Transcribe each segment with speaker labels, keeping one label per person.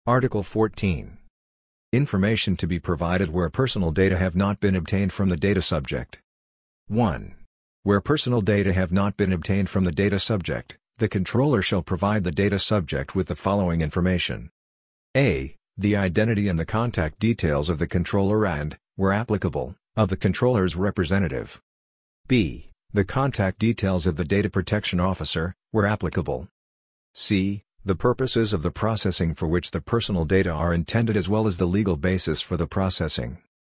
Speaker 1: Article 14. Information to be provided where personal data have not been obtained from the data subject. 1. Where personal data have not been obtained from the data subject, the controller shall provide the data subject with the following information. A. The identity and the contact details of the controller and, where applicable, of the controller's representative. B. The contact details of the data protection officer, where applicable. C. The purposes of the processing for which the personal data are intended as well as the legal basis for the processing.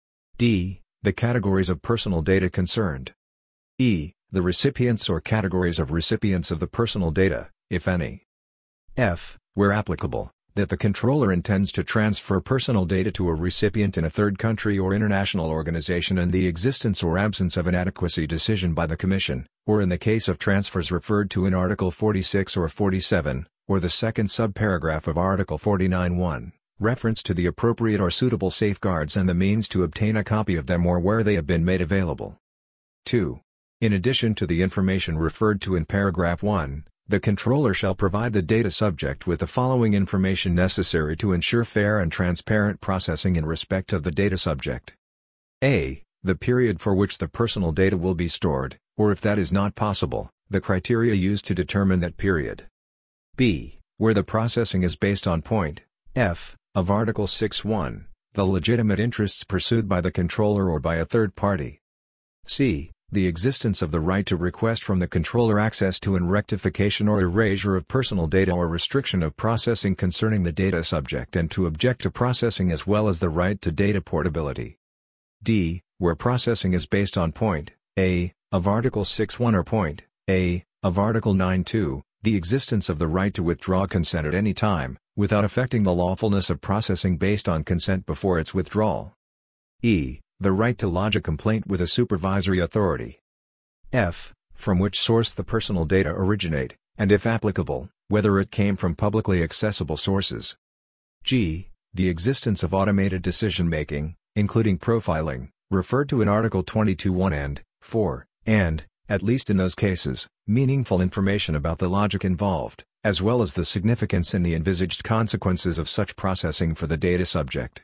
Speaker 1: D. The categories of personal data concerned. E. The recipients or categories of recipients of the personal data, if any. F. Where applicable, that the controller intends to transfer personal data to a recipient in a third country or international organization and the existence or absence of an adequacy decision by the Commission, or in the case of transfers referred to in Article 46 or 47, or the second subparagraph of Article 49(1), reference to the appropriate or suitable safeguards and the means to obtain a copy of them or where they have been made available. 2. In addition to the information referred to in paragraph 1, the controller shall provide the data subject with the following information necessary to ensure fair and transparent processing in respect of the data subject. A. The period for which the personal data will be stored, or if that is not possible, the criteria used to determine that period. B. Where the processing is based on point F of Article 6(1), the legitimate interests pursued by the controller or by a third party. C. The existence of the right to request from the controller access to and rectification or erasure of personal data or restriction of processing concerning the data subject and to object to processing as well as the right to data portability. D. Where processing is based on point A of Article 6(1) or point A of Article 9(2), the existence of the right to withdraw consent at any time, without affecting the lawfulness of processing based on consent before its withdrawal. E. The right to lodge a complaint with a supervisory authority. F. From which source the personal data originate, and if applicable, whether it came from publicly accessible sources. G. The existence of automated decision-making, including profiling, referred to in Article 22(1) and 4, and, at least in those cases, meaningful information about the logic involved, as well as the significance and the envisaged consequences of such processing for the data subject.